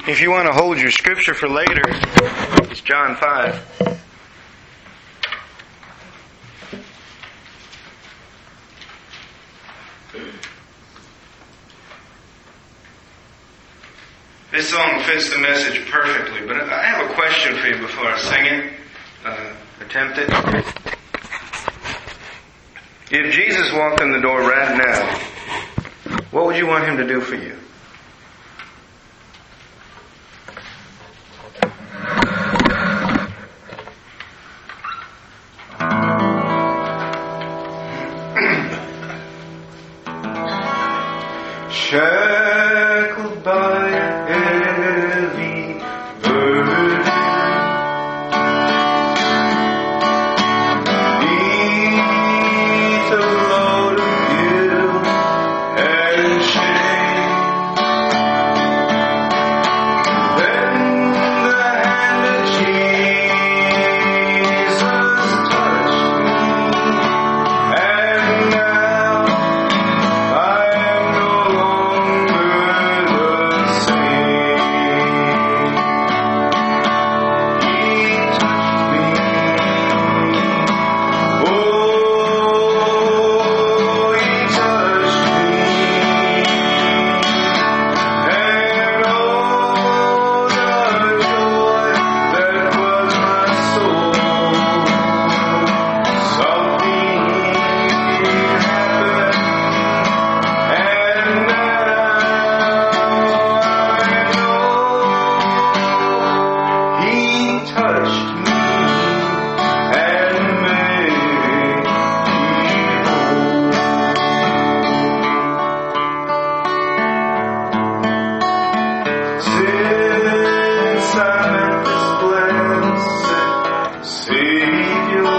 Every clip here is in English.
If you want to hold your scripture for later, it's John 5. This song fits the message perfectly, but I have a question for you before I sing it. Attempt it. If Jesus walked in the door right now, what would you want Him to do for you? Shackled by a heavy burden, beneath a load of guilt and shame, then the hand of Jesus touched me, and now I am no longer the same. He touched me. Oh, He touched me. And oh, the joy that was my soul. Something happened. And now I know He touched me and made me whole. Since I met this blessed Savior,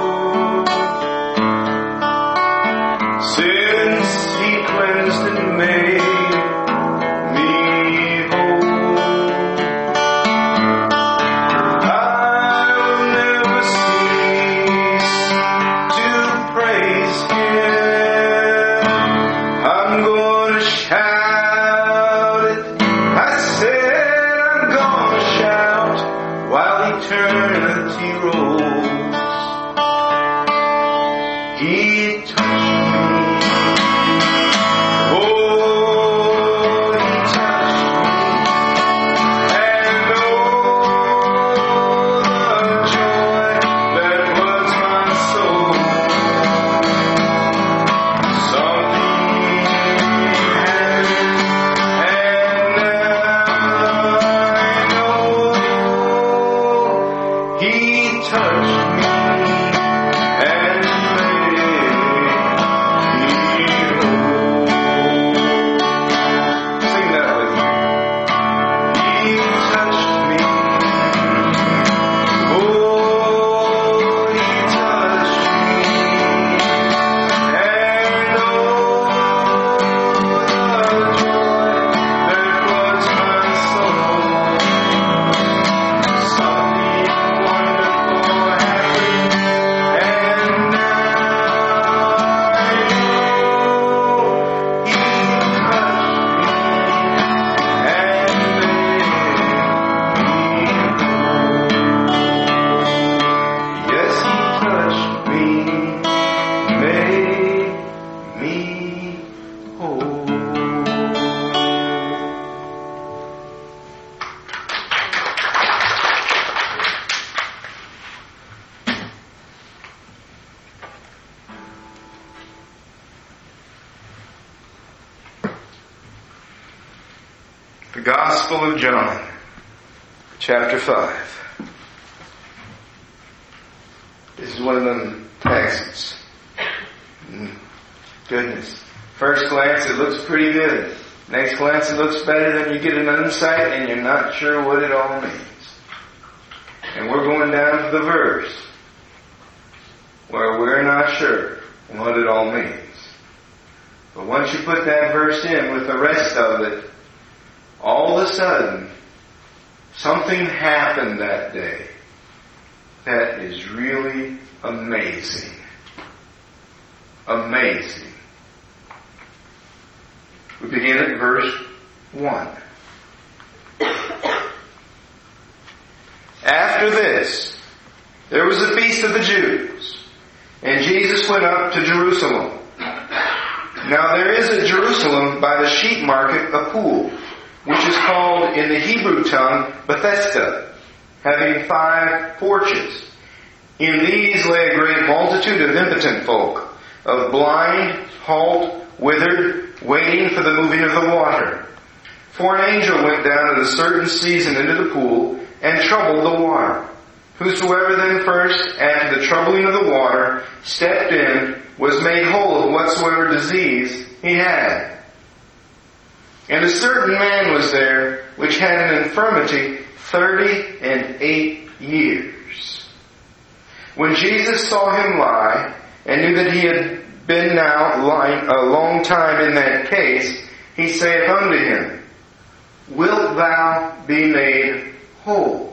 since He cleansed and made me whole, I'll never cease to praise Him. I'm gonna shout it. I said I'm gonna shout while eternity rolls. He touched me. Oh, He touched me. And oh, the joy that was my soul. Something happened, and now I know He touched me and made me whole. Sing that with me. He touched me. Oh, He touched me. And oh, the joy that was my soul. Something wonderful happened, and now I know He touched me and made me whole. Yes, He touched me, made me whole. The Gospel of John, chapter 5. This is one of them texts. Goodness. First glance, it looks pretty good. Next glance, it looks better. Then you get an insight and you're not sure what it all means. And we're going down to the verse where we're not sure what it all means. But once you put that verse in with the rest of it, all of a sudden, something happened that day that is really amazing. Amazing. We begin at verse 1. after this, there was a feast of the Jews, and Jesus went up to Jerusalem. Now there is at Jerusalem by the sheep market a pool, which is called in the Hebrew tongue Bethesda, having 5 porches. In these lay a great multitude of impotent folk, of blind, halt, withered, waiting for the moving of the water. For an angel went down at a certain season into the pool, and troubled the water. Whosoever then first, after the troubling of the water, stepped in, was made whole of whatsoever disease he had. And a certain man was there, which had an infirmity 38 years. When Jesus saw him lie, and knew that he had been now lying a long time in that case, he saith unto him, Wilt thou be made whole?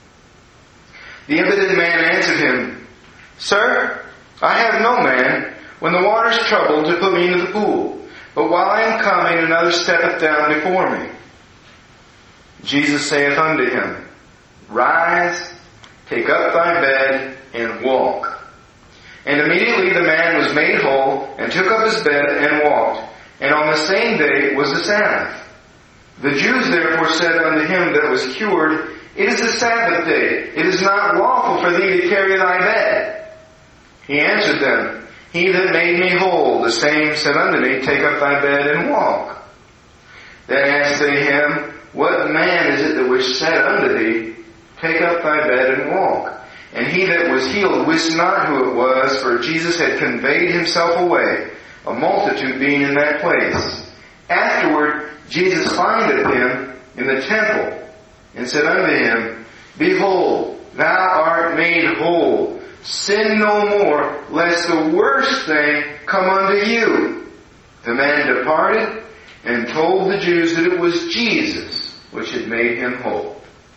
The impotent man answered him, Sir, I have no man, when the water is troubled, to put me into the pool. But while I am coming, another steppeth down before me. Jesus saith unto him, Rise, take up thy bed, and walk. And immediately the man was made whole, and took up his bed, and walked. And on the same day was the Sabbath. The Jews therefore said unto him that was cured, It is the Sabbath day. It is not lawful for thee to carry thy bed. He answered them, He that made me whole, the same said unto me, Take up thy bed and walk. Then asked they him, What man is it that which said unto thee, Take up thy bed and walk? And he that was healed wist not who it was, for Jesus had conveyed himself away, a multitude being in that place. Afterward Jesus findeth him in the temple, and said unto him, Behold, thou art made whole. Sin no more, lest the worst thing come unto you. The man departed, and told the Jews that it was Jesus which had made him whole.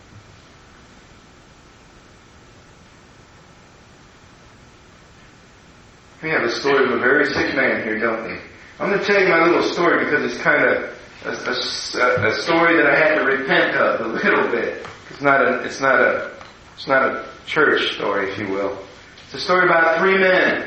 We have a story of a very sick man here, don't we? I'm going to tell you my little story because it's kind of a story that I had to repent of a little bit. It's not a church story, if you will. It's a story about 3 men.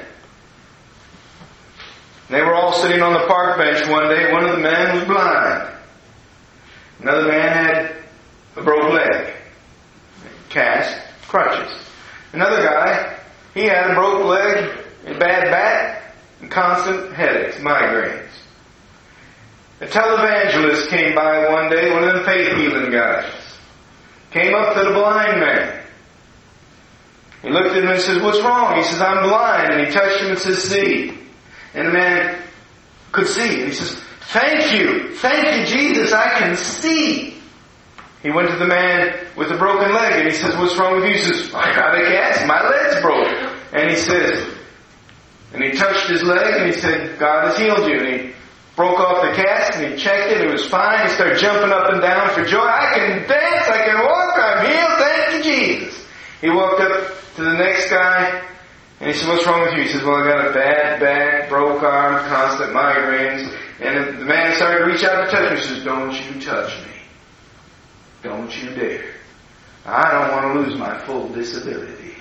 They were all sitting on the park bench one day. One of the men was blind. Another man had a broke leg, cast, crutches. Another guy, he had a broke leg, a bad back, and constant headaches, migraines. A televangelist came by one day, one of them faith healing guys. Came up to the blind man. He looked at him and says, What's wrong? He says, I'm blind. And he touched him and says, See. And the man could see. And he says, Thank you, Jesus, I can see. He went to the man with the broken leg and he says, What's wrong with you? He says, I got a cast, my leg's broke. And he says, and he touched his leg and he said, God has healed you. And he broke off the cast and he checked it. It was fine. He started jumping up and down for joy. I can dance. I can walk. I'm healed. Thank you, Jesus. He walked up to the next guy and he said, What's wrong with you? He says, Well, I got a bad back, broke arm, constant migraines. And the man started to reach out to touch me. He says, Don't you touch me. Don't you dare. I don't want to lose my full disability.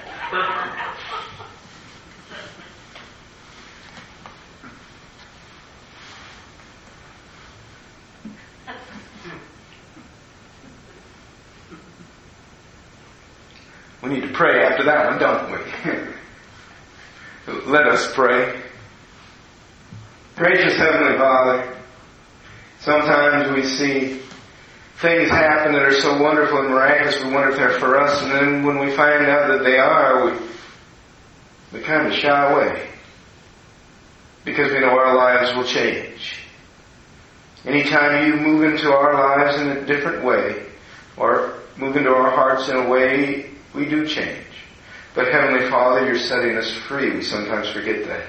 We need to pray after that one, don't we? Let us pray. Gracious Heavenly Father, sometimes we see things happen that are so wonderful and miraculous, we wonder if they're for us, and then when we find out that they are, we kind of shy away. Because we know our lives will change. Anytime you move into our lives in a different way, or move into our hearts in a way, we do change. But Heavenly Father, you're setting us free. We sometimes forget that.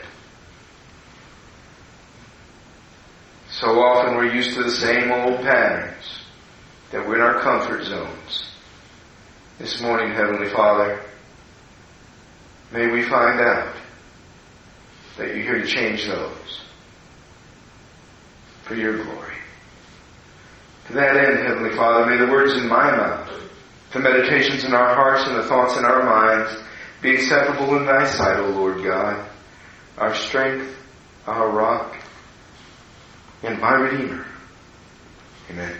So often we're used to the same old patterns, that we're in our comfort zones. This morning, Heavenly Father, may we find out that you're here to change those for your glory. To that end, Heavenly Father, may the words in my mouth the meditations in our hearts and the thoughts in our minds be acceptable in thy sight, O Lord God, our strength, our rock, and my Redeemer. Amen.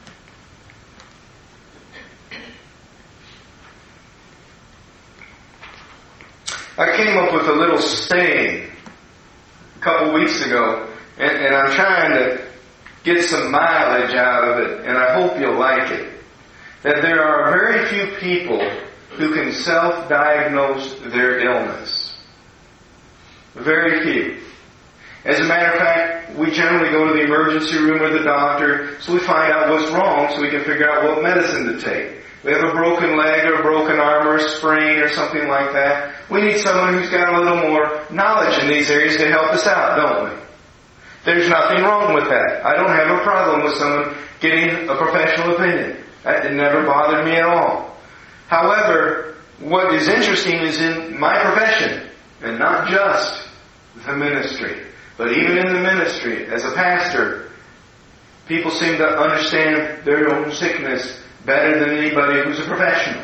I came up with a little saying a couple weeks ago, and I'm trying to get some mileage out of it, and I hope you'll like it. That there are very few people who can self-diagnose their illness. Very few. As a matter of fact, we generally go to the emergency room or the doctor, so we find out what's wrong so we can figure out what medicine to take. We have a broken leg or a broken arm or a sprain or something like that. We need someone who's got a little more knowledge in these areas to help us out, don't we? There's nothing wrong with that. I don't have a problem with someone getting a professional opinion. That never bothered me at all. However, what is interesting is in my profession, and not just the ministry, but even in the ministry, as a pastor, people seem to understand their own sickness better than anybody who's a professional.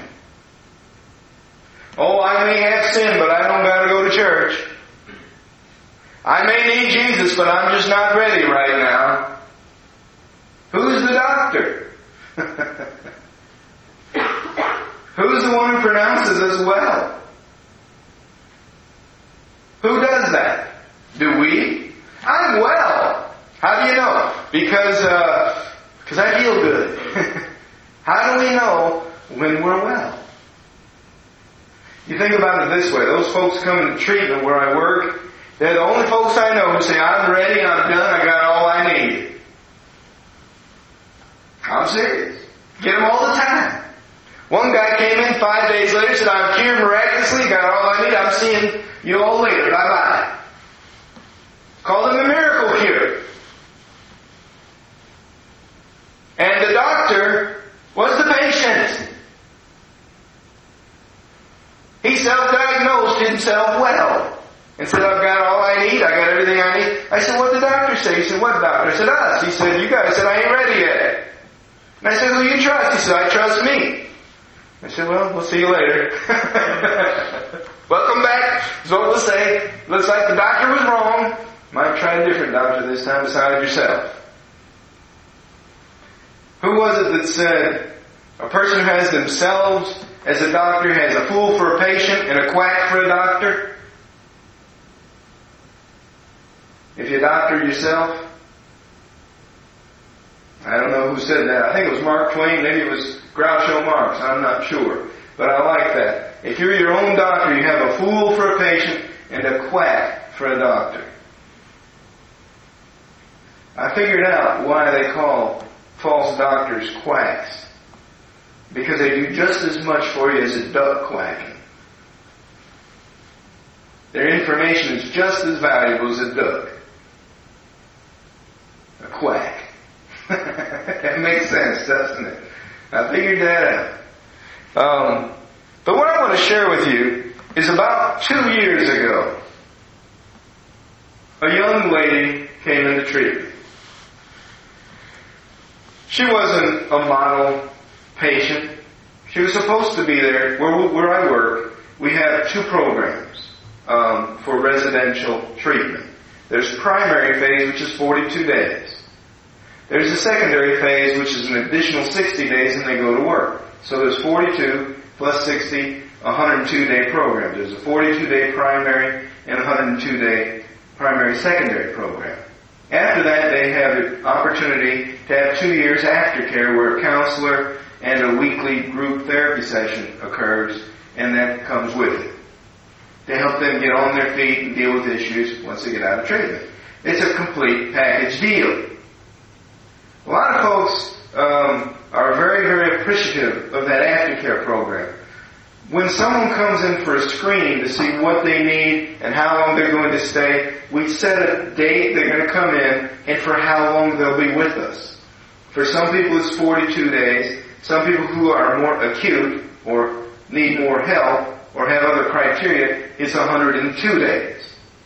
Oh, I may have sin, but I don't got to go to church. I may need Jesus, but I'm just not ready right now. Who's the doctor? Who's the one who pronounces us well? Who does that? Do we? I'm well. How do you know? Because I feel good. How do we know when we're well? You think about it this way. Those folks coming to treatment where I work, they're the only folks I know who say, I'm ready, I'm done, I got all I need. I'm serious. Get them all the time. One guy came in 5 days later, said, I'm cured miraculously, got all I need, I'm seeing you all later, bye-bye. Called him a miracle cure. And the doctor was the patient. He self-diagnosed himself well. And said, I've got all I need, I got everything I need. I said, what did the doctor say? He said, what doctor? I said, us. He said, you guys said, I ain't ready yet. And I said, who you trust? He said, I trust me. I said, well, we'll see you later. Welcome back, is what we'll say. Looks like the doctor was wrong. Might try a different doctor this time besides yourself. Who was it that said, a person who has themselves as a doctor has a fool for a patient and a quack for a doctor? If you doctor yourself, I don't know who said that. I think it was Mark Twain. Maybe it was Groucho Marx. I'm not sure. But I like that. If you're your own doctor, you have a fool for a patient and a quack for a doctor. I figured out why they call false doctors quacks. Because they do just as much for you as a duck quacking. Their information is just as valuable as a duck. A quack. That makes sense, doesn't it? I figured that out. But what I want to share with you is about 2 years ago, a young lady came into treatment. She wasn't a model patient. She was supposed to be there. Where I work, we have 2 programs for residential treatment. There's primary phase, which is 42 days. There's a secondary phase, which is an additional 60 days, and they go to work. So there's 42 plus 60, 102-day program. There's a 42-day primary and a 102-day primary secondary program. After that, they have the opportunity to have 2 years aftercare where a counselor and a weekly group therapy session occurs, and that comes with it, to help them get on their feet and deal with issues once they get out of treatment. It's a complete package deal. A lot of folks are very, very appreciative of that aftercare program. When someone comes in for a screening to see what they need and how long they're going to stay, we set a date they're going to come in and for how long they'll be with us. For some people it's 42 days. Some people who are more acute or need more help or have other criteria, it's 102 days.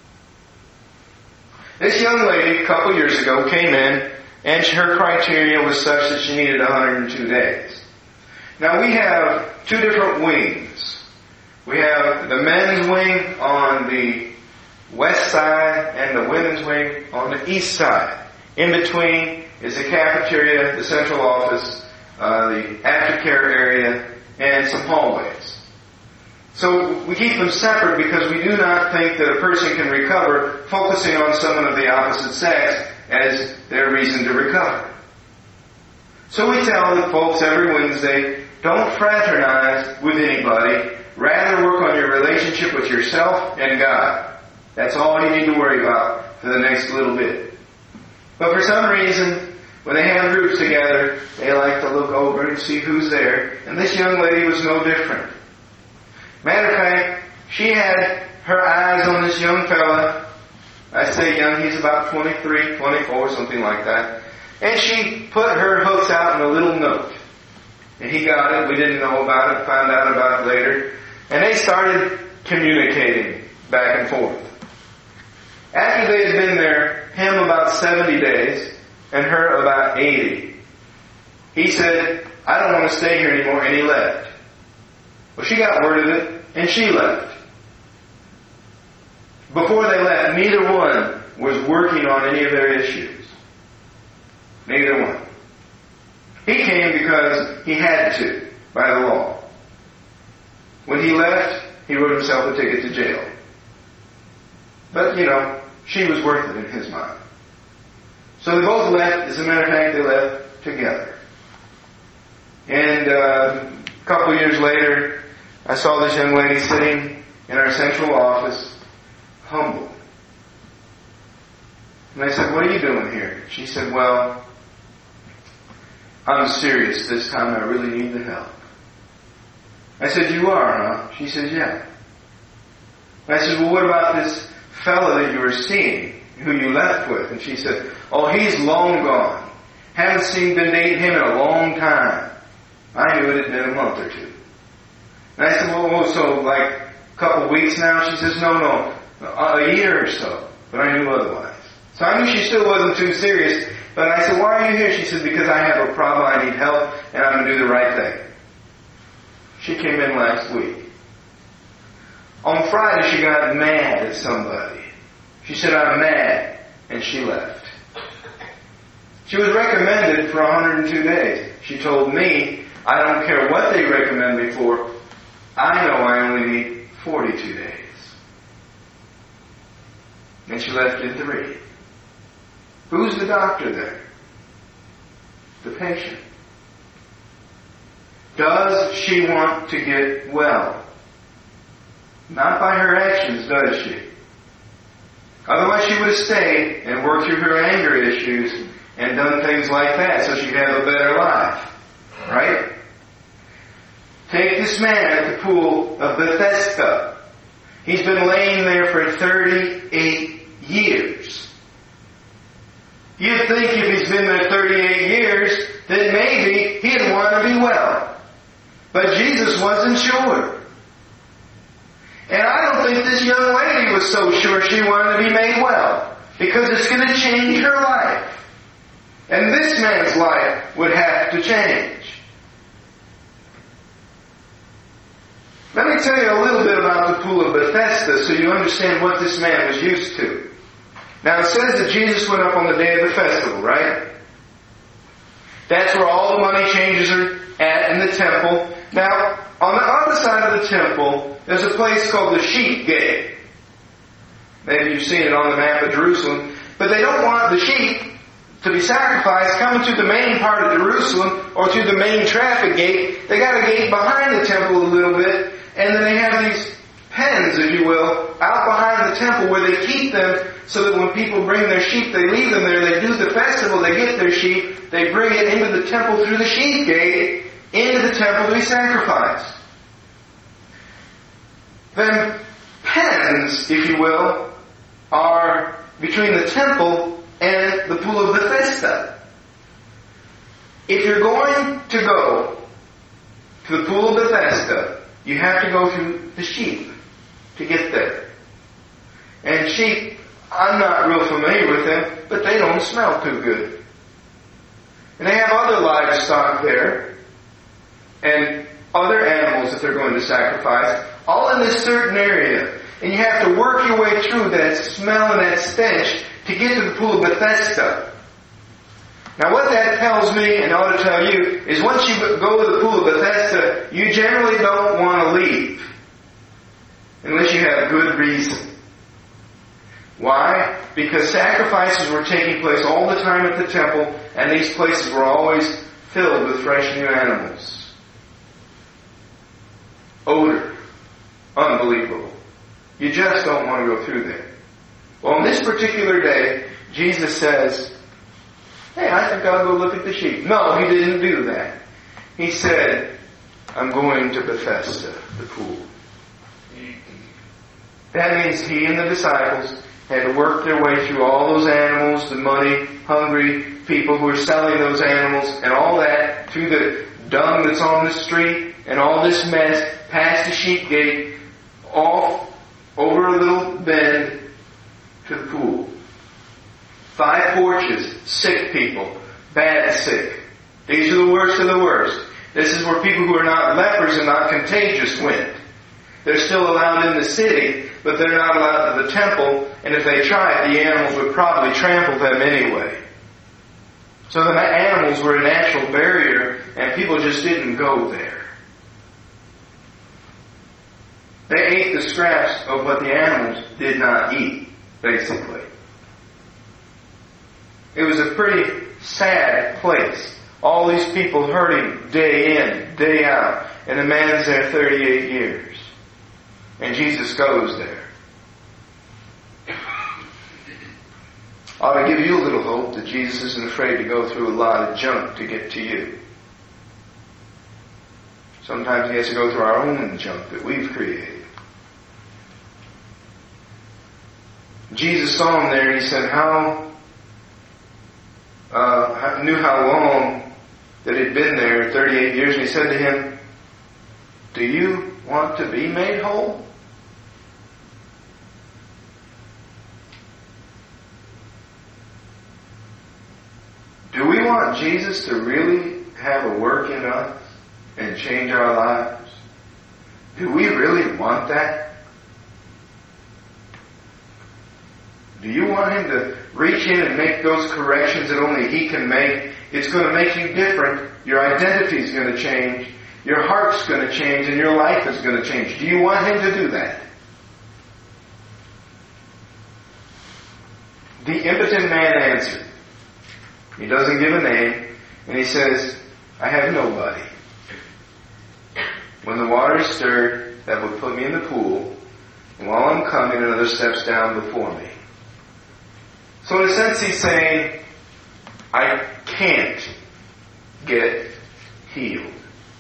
This young lady a couple years ago came in and her criteria was such that she needed 102 days. Now we have two different wings. We have the men's wing on the west side and the women's wing on the east side. In between is the cafeteria, the central office, the aftercare area, and some hallways. So we keep them separate because we do not think that a person can recover focusing on someone of the opposite sex as their reason to recover. So we tell the folks every Wednesday, don't fraternize with anybody. Rather work on your relationship with yourself and God. That's all you need to worry about for the next little bit. But for some reason, when they have groups together, they like to look over and see who's there. And this young lady was no different. Matter of fact, she had her eyes on this young fella. I say young, he's about 23, 24, something like that. And she put her hooks out in a little note. And he got it. We didn't know about it, found out about it later. And they started communicating back and forth. After they had been there, him about 70 days, and her about 80, he said, I don't want to stay here anymore, and he left. Well, she got word of it, and she left. Before they left, neither one was working on any of their issues. Neither one. He came because he had to, by the law. When he left, he wrote himself a ticket to jail. But, she was worth it in his mind. So they both left. As a matter of fact, they left together. And a couple years later, I saw this young lady sitting in our central office, humbled. And I said, what are you doing here? She said, well, I'm serious this time. I really need the help. I said, you are, huh? She said, yeah. I said, well, what about this fellow that you were seeing, who you left with? And she said, oh, he's long gone. Haven't been dating him in a long time. I knew it had been a month or two. And I said, well, so like a couple of weeks now? She says, no, a year or so. But I knew otherwise. So I knew she still wasn't too serious. But I said, why are you here? She said, because I have a problem, I need help, and I'm going to do the right thing. She came in last week. On Friday, she got mad at somebody. She said, I'm mad, and she left. She was recommended for 102 days. She told me, I don't care what they recommend me for. I know I only need 42 days. And she left in 3. Who's the doctor there? The patient. Does she want to get well? Not by her actions, does she? Otherwise she would have stayed and worked through her anger issues and done things like that so she'd have a better life. Right? Take this man at the pool of Bethesda. He's been laying there for 38 years. You'd think if he's been there 38 years, then maybe he'd want to be well. But Jesus wasn't sure. And I don't think this young lady was so sure she wanted to be made well. Because it's going to change her life. And this man's life would have to change. Let me tell you a little bit about the pool of Bethesda so you understand what this man was used to. Now it says that Jesus went up on the day of the festival, right? That's where all the money changers are at in the temple. Now, on the other side of the temple, there's a place called the Sheep Gate. Maybe you've seen it on the map of Jerusalem. But they don't want the sheep to be sacrificed coming to the main part of Jerusalem or to the main traffic gate. They got a gate behind the temple a little bit, and then they have these pens, if you will, out behind the temple where they keep them so that when people bring their sheep, they leave them there, they do the festival, they get their sheep, they bring it into the temple through the sheep gate, into the temple to be sacrificed. Then pens, if you will, are between the temple and the pool of Bethesda. If you're going to go to the pool of Bethesda, you have to go through the sheep to get there. And sheep, I'm not real familiar with them, but they don't smell too good. And they have other livestock there. and other animals that they're going to sacrifice, all in this certain area. And you have to work your way through that smell and that stench to get to the pool of Bethesda. Now what that tells me, and ought to tell you, is once you go to the pool of Bethesda, you generally don't want to leave. Unless you have good reason. Why? Because sacrifices were taking place all the time at the temple, and these places were always filled with fresh new animals. Odor. Unbelievable. You just don't want to go through there. Well, on this particular day, Jesus says, hey, I think I'll go look at the sheep. No, He didn't do that. He said, I'm going to Bethesda, the pool. That means He and the disciples had to work their way through all those animals, the money, hungry people who are selling those animals, and all that, through the dung that's on the street, and all this mess, past the sheep gate, off over a little bend to the pool. 5 porches, sick people, bad sick. These are the worst of the worst. This is where people who are not lepers and not contagious went. They're still allowed in the city, but they're not allowed to the temple, and if they tried, the animals would probably trample them anyway. So the animals were a natural barrier, and people just didn't go there. They ate the scraps of what the animals did not eat, basically. It was a pretty sad place. All these people hurting day in, day out, and the man's there 38 years. And Jesus goes there. Ought to give you a little hope that Jesus isn't afraid to go through a lot of junk to get to you. Sometimes He has to go through our own junk that we've created. Jesus saw him there and He said, knew how long that he'd been there, 38 years, and He said to him, do you want to be made whole? Do we want Jesus to really have a work in us and change our lives? Do we really want that? Do you want Him to reach in and make those corrections that only He can make? It's going to make you different. Your identity is going to change. Your heart's going to change and your life is going to change. Do you want Him to do that? The impotent man answered. He doesn't give a name, and he says, I have nobody. When the water is stirred, that would put me in the pool, and while I'm coming, another steps down before me. So in a sense he's saying, I can't get healed.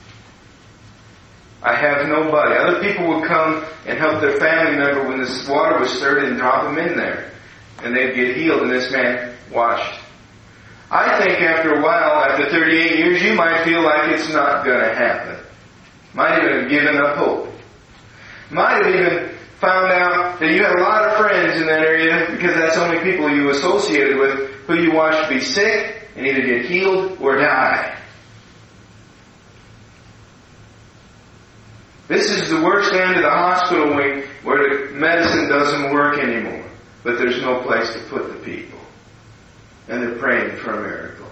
I have nobody. Other people would come and help their family member when this water was stirred and drop them in there. And they'd get healed, and this man washed. I think after a while, after 38 years, you might feel like it's not going to happen. Might even have given up hope. Might have even found out that you had a lot of friends in that area because that's the only people you associated with who you watched be sick and either get healed or die. This is the worst end of the hospital wing where the medicine doesn't work anymore. But there's no place to put the people. And they're praying for a miracle.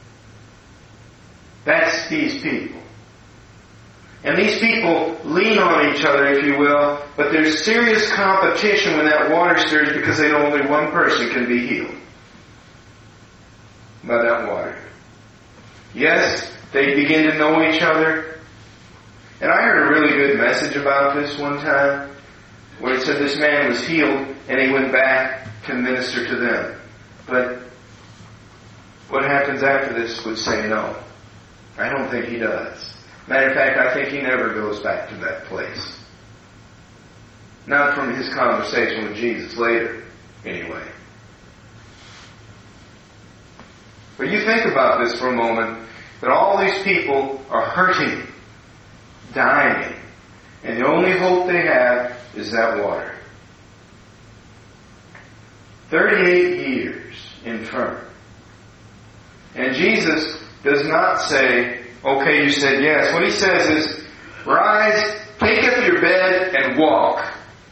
That's these people. And these people lean on each other, if you will, but there's serious competition when that water stirs because they know only one person can be healed by that water. Yes, they begin to know each other. And I heard a really good message about this one time where it said this man was healed and he went back to minister to them. But what happens after this would say no. I don't think he does. Matter of fact, I think he never goes back to that place. Not from his conversation with Jesus later, anyway. But you think about this for a moment, that all these people are hurting, dying, and the only hope they have is that water. 38 years infirm. And Jesus does not say, Okay, you said yes. What he says is, rise, take up your bed, and walk.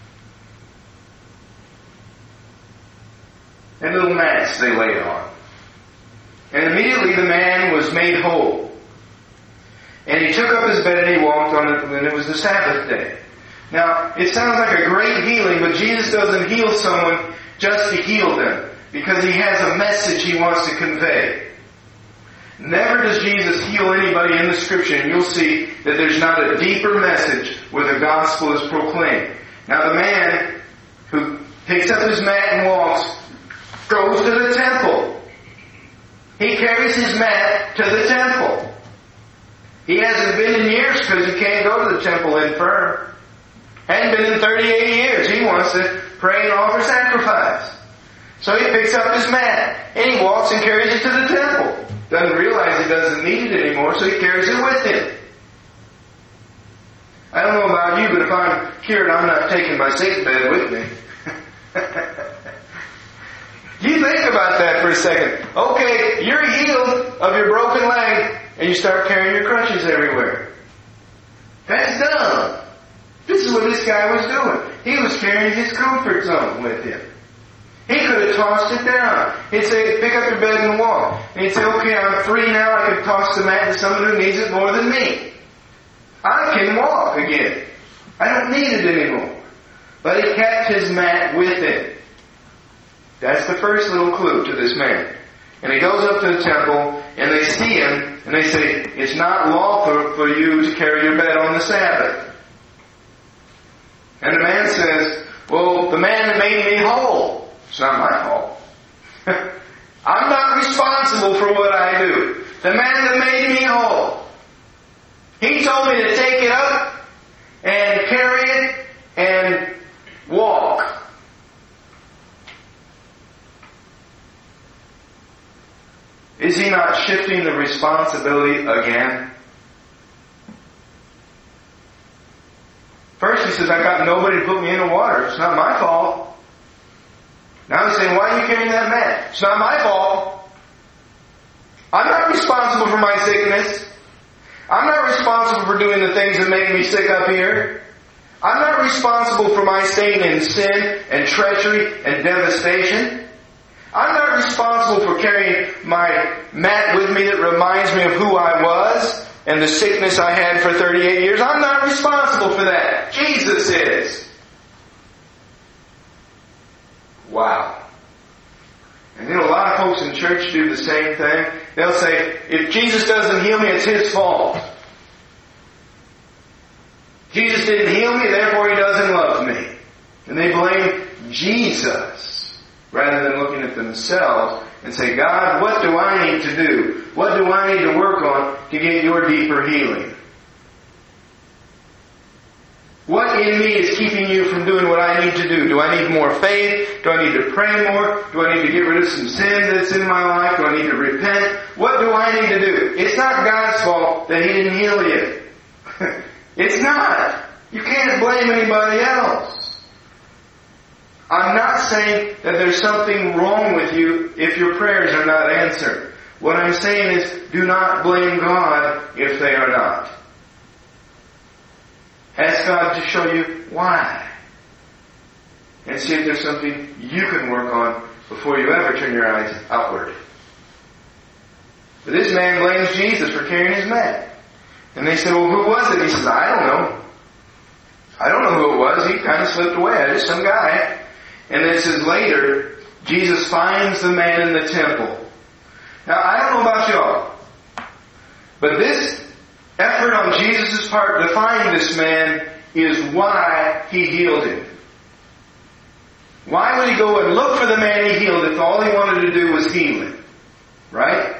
And little mats they laid on. And immediately the man was made whole. And he took up his bed and he walked on it, and it was the Sabbath day. Now, it sounds like a great healing, but Jesus doesn't heal someone just to heal them, because He has a message He wants to convey. Never does Jesus heal anybody in the Scripture, and you'll see that there's not a deeper message where the gospel is proclaimed. Now, the man who picks up his mat and walks goes to the temple. He carries his mat to the temple. He hasn't been in years because he can't go to the temple infirm. Hadn't been in 38 years. He wants to pray and offer sacrifice. So he picks up his mat and he walks and carries it to the temple. Doesn't realize he doesn't need it anymore, so he carries it with him. I don't know about you, but if I'm cured, I'm not taking my sick bed with me. You think about that for a second. Okay, you're healed of your broken leg, and you start carrying your crutches everywhere. That's dumb. This is what this guy was doing. He was carrying his comfort zone with him. He could have tossed it down. He'd say, pick up your bed and walk. And he'd say, okay, I'm free now. I can toss the mat to someone who needs it more than me. I can walk again. I don't need it anymore. But he kept his mat with him. That's the first little clue to this man. And he goes up to the temple, and they see him, and they say, it's not lawful for you to carry your bed on the Sabbath. And the man says, well, the man that made me whole. It's not my fault. I'm not responsible for what I do. The man that made me whole. He told me to take it up and carry it and walk. Is he not shifting the responsibility again? First he says, I got nobody to put me in the water. It's not my fault. Now he's saying, why are you carrying that mat? It's not my fault. I'm not responsible for my sickness. I'm not responsible for doing the things that make me sick up here. I'm not responsible for my staying in sin and treachery and devastation. I'm not responsible for carrying my mat with me that reminds me of who I was and the sickness I had for 38 years. I'm not responsible for that. Jesus is. Wow. And a lot of folks in church do the same thing. They'll say, if Jesus doesn't heal me, it's His fault. Jesus didn't heal me, therefore He doesn't love me. And they blame Jesus rather than looking at themselves and say, God, what do I need to do? What do I need to work on to get your deeper healing? What in me is keeping you from doing what I need to do? Do I need more faith? Do I need to pray more? Do I need to get rid of some sin that's in my life? Do I need to repent? What do I need to do? It's not God's fault that He didn't heal you. It's not. You can't blame anybody else. I'm not saying that there's something wrong with you if your prayers are not answered. What I'm saying is, do not blame God if they are not. Ask God to show you why. And see if there's something you can work on before you ever turn your eyes outward. But this man blames Jesus for carrying his mat. And they said, well, who was it? He says, I don't know. I don't know who it was. He kind of slipped away. Just some guy. And then it says later, Jesus finds the man in the temple. Now, I don't know about y'all, but this effort on Jesus' part to find this man is why He healed him. Why would He go and look for the man He healed if all He wanted to do was heal him? Right?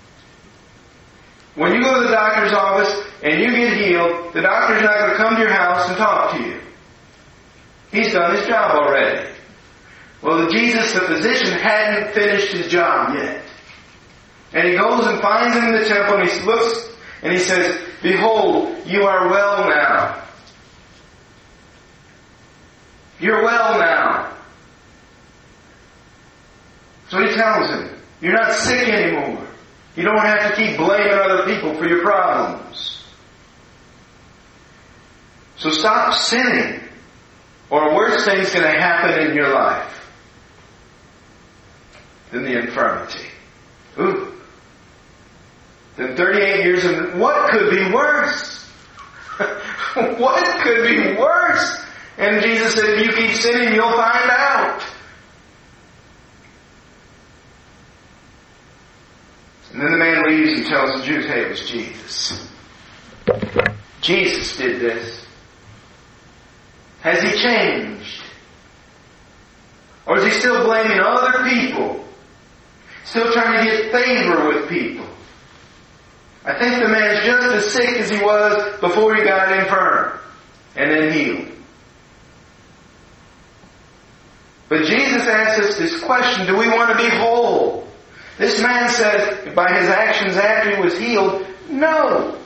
When you go to the doctor's office and you get healed, the doctor's not going to come to your house and talk to you. He's done His job already. Well, Jesus, the physician, hadn't finished His job yet. And He goes and finds him in the temple and He looks and He says, behold, you are well now. You're well now. So He tells him, you're not sick anymore. You don't have to keep blaming other people for your problems. So stop sinning, or a worse thing's going to happen in your life than the infirmity. Ooh. Then 38 years of... What could be worse? What could be worse? And Jesus said, if you keep sinning, you'll find out. And then the man leaves and tells the Jews, hey, it was Jesus. Jesus did this. Has he changed? Or is he still blaming other people? Still trying to get favor with people? I think the man's just as sick as he was before he got infirm and then healed. But Jesus asks us this question, do we want to be whole? This man says, by his actions after he was healed, no.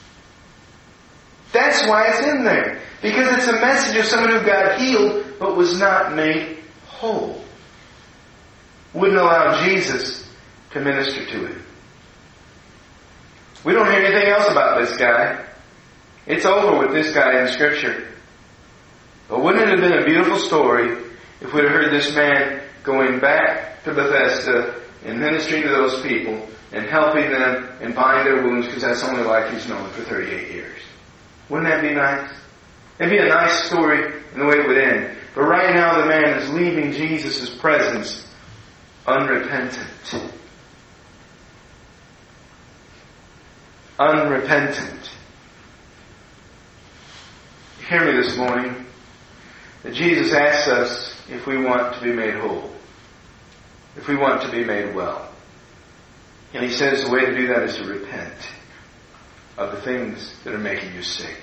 That's why it's in there. Because it's a message of someone who got healed but was not made whole. Wouldn't allow Jesus to minister to him. We don't hear anything else about this guy. It's over with this guy in Scripture. But wouldn't it have been a beautiful story if we'd have heard this man going back to Bethesda and ministering to those people and helping them and binding their wounds, because that's the only life he's known for 38 years. Wouldn't that be nice? It'd be a nice story in the way it would end. But right now the man is leaving Jesus' presence unrepentant. Unrepentant. Hear me this morning. That Jesus asks us if we want to be made whole. If we want to be made well. And he says the way to do that is to repent of the things that are making you sick.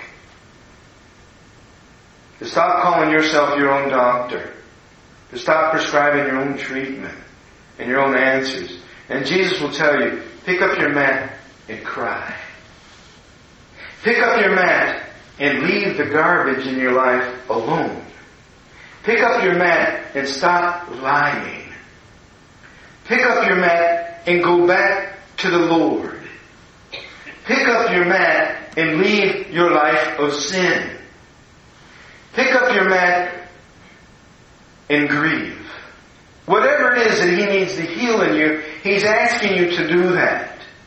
To stop calling yourself your own doctor. To stop prescribing your own treatment and your own answers. And Jesus will tell you, pick up your mat and cry. Pick up your mat and leave the garbage in your life alone. Pick up your mat and stop lying. Pick up your mat and go back to the Lord. Pick up your mat and leave your life of sin. Pick up your mat and grieve. Whatever it is that He needs to heal in you, He's asking you to do that.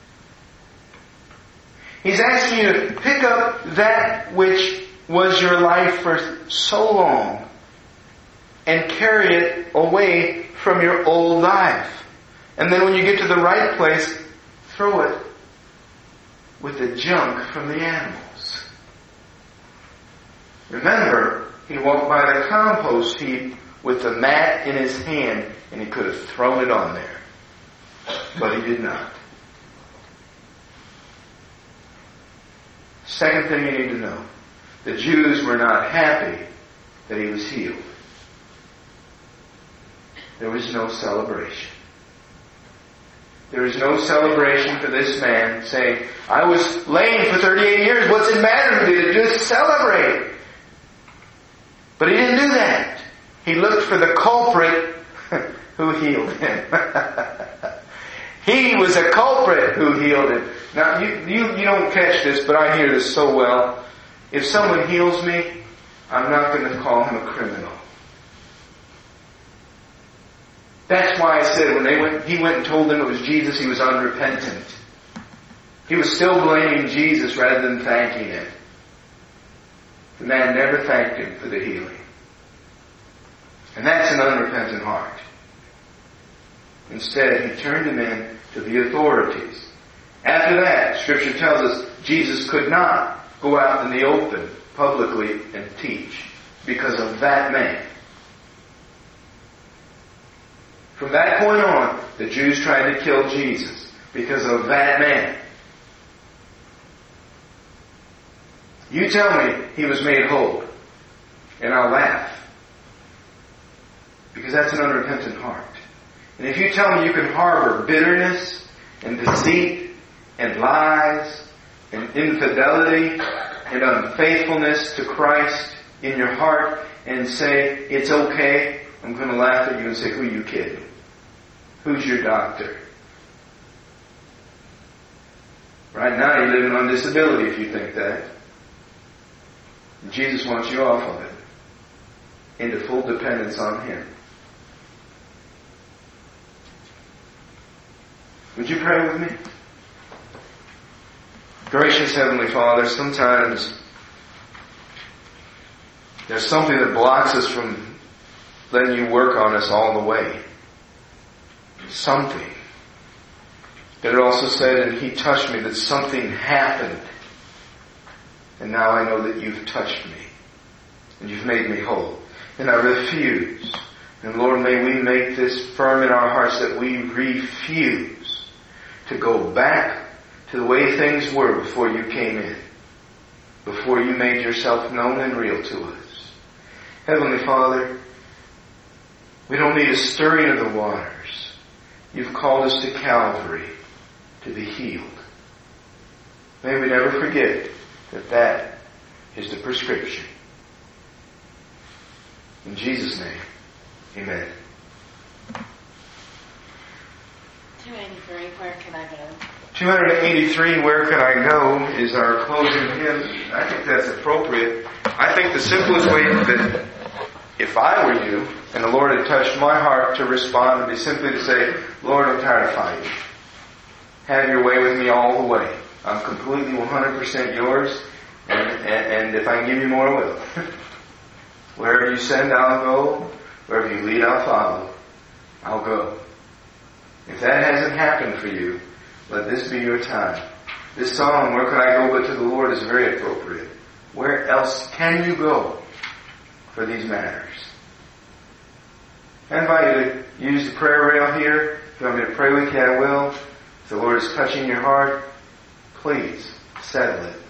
He's asking you to pick up that which was your life for so long and carry it away from your old life. And then when you get to the right place, throw it with the junk from the animals. Remember, he walked by the compost heap with the mat in his hand, and he could have thrown it on there. But he did not. Second thing you need to know. The Jews were not happy that he was healed. There was no celebration. There was no celebration for this man saying, I was lame for 38 years. What's it matter to you? Just celebrate. But he didn't do that. He looked for the culprit who healed him. He was a culprit who healed him. Now, you don't catch this, but I hear this so well. If someone heals me, I'm not going to call him a criminal. That's why I said when he went and told them it was Jesus, he was unrepentant. He was still blaming Jesus rather than thanking him. The man never thanked him for the healing. And that's an unrepentant heart. Instead, he turned him in to the authorities. After that, Scripture tells us Jesus could not go out in the open publicly and teach because of that man. From that point on, the Jews tried to kill Jesus because of that man. You tell me he was made whole, and I'll laugh. Because that's an unrepentant heart. And if you tell me you can harbor bitterness and deceit and lies and infidelity and unfaithfulness to Christ in your heart and say, it's okay, I'm going to laugh at you and say, who are you kidding? Who's your doctor? Right now you're living on disability if you think that. And Jesus wants you off of it, into full dependence on Him. Would you pray with me? Gracious Heavenly Father, sometimes there's something that blocks us from letting you work on us all the way. Something. But it also said, and He touched me, that something happened. And now I know that you've touched me. And you've made me whole. And I refuse. And Lord, may we make this firm in our hearts that we refuse to go back to the way things were before you came in. Before you made yourself known and real to us. Heavenly Father, we don't need a stirring of the waters. You've called us to Calvary to be healed. May we never forget that that is the prescription. In Jesus' name, amen. 283, where can I go? 283, where can I go, is our closing hymn. I think that's appropriate. I think the simplest way that if I were you and the Lord had touched my heart to respond would be simply to say, Lord, I'm tired of fighting. Have your way with me all the way. I'm completely 100% yours, and if I can give you more, I will. Wherever you send, I'll go. Wherever you lead, I'll follow. I'll go. If that hasn't happened for you, let this be your time. This song, Where Can I Go But to the Lord, is very appropriate. Where else can you go for these matters? I invite you to use the prayer rail here. If you want me to pray with you, I will. If the Lord is touching your heart, please settle it.